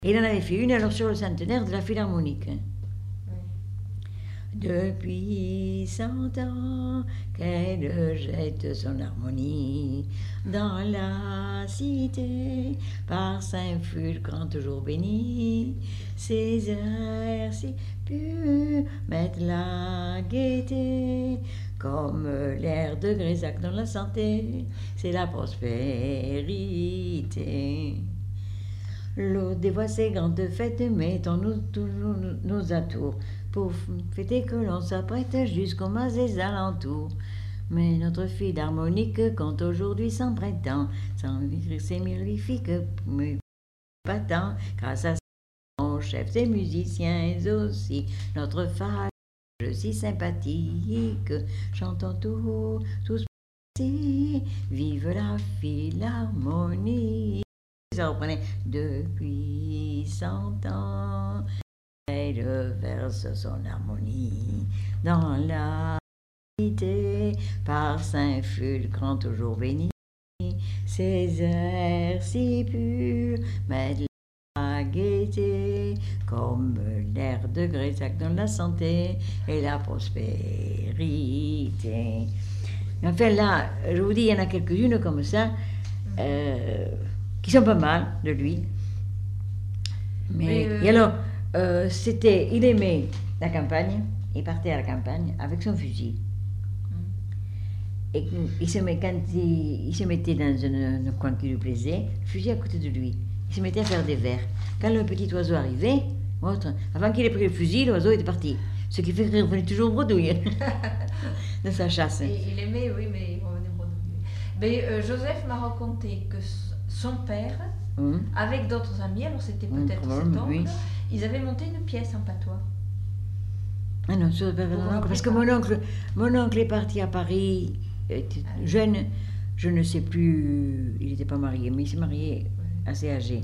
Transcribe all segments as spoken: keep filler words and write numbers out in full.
Et il en avait fait une alors sur le centenaire de la Philharmonique. Depuis cent ans qu'elle jette son harmonie dans la cité, par Saint-Fulcre toujours béni, ses airs si purs mettent la gaieté, comme l'air de Grésac dans la santé, c'est la prospérité. L'eau des voix ces grandes fêtes, mettons-nous toujours nos atours, pour fêter que l'on s'apprête jusqu'aux mains des alentours. Mais notre fille d'harmonique compte aujourd'hui cent printemps, sans ses mirifiques, mais pas tant, grâce à son chef des musiciens aussi, notre phare si sympathique, chantons tous, tous ici, vive la Philharmonie. Ça reprenait depuis cent ans. Elle verse son harmonie dans la cité, par Saint-Fulcre toujours béni, ses airs si purs mettent la gaieté, comme l'air de Grésac dans la santé et la prospérité. Enfin là, je vous dis, il y en a quelques-unes comme ça, euh, qui sont pas mal de lui. Mais, Mais euh... et alors, Euh, c'était, il aimait la campagne, il partait à la campagne avec son fusil. Et il se, met, quand il, il se mettait dans un, un coin qui lui plaisait, le fusil à côté de lui. Il se mettait à faire des vers. Quand le petit oiseau arrivait, autre, avant qu'il ait pris le fusil, l'oiseau était parti. Ce qui fait qu'il revenait toujours bredouille de sa chasse. Et, il aimait, oui, mais il revenait bredouille. Mais euh, Joseph m'a raconté que son père, mmh. avec d'autres amis, alors c'était peut-être mmh, cet oncle, oui. Ils avaient monté une pièce en patois. Ah non, sur, non parce que mon oncle, mon oncle est parti à Paris, était ah, jeune, je ne sais plus, il n'était pas marié, mais il s'est marié oui. assez âgé.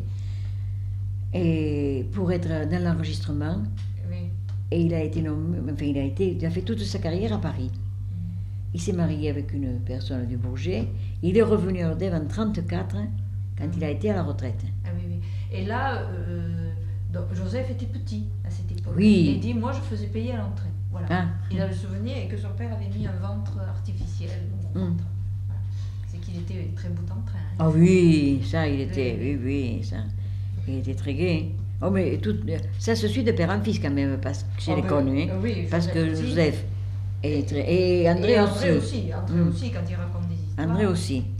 Et pour être dans l'enregistrement, oui. et il a été nommé, enfin il a été, il a fait toute sa carrière à Paris. Mm. Il s'est marié avec une personne du Bourget, il est revenu à Ordève en trente-quatre, quand mm. il a été à la retraite. Ah oui, oui. Et là, euh, donc Joseph était petit à cette époque. Oui. Il dit, moi je faisais payer à l'entrée. Voilà. Ah. Il a le souvenir et que son père avait mis un ventre artificiel. Mm. Voilà. C'est qu'il était très bout en train. Hein. Ah oui, ça il était, oui, oui, ça. Il était très gai. Oh mais tout, ça se suit de père en fils quand même, parce que je oh, l'ai connu. Hein, oui, parce que Joseph est très... Et André, et aussi. André aussi. André mm. aussi, quand il raconte des histoires. André aussi.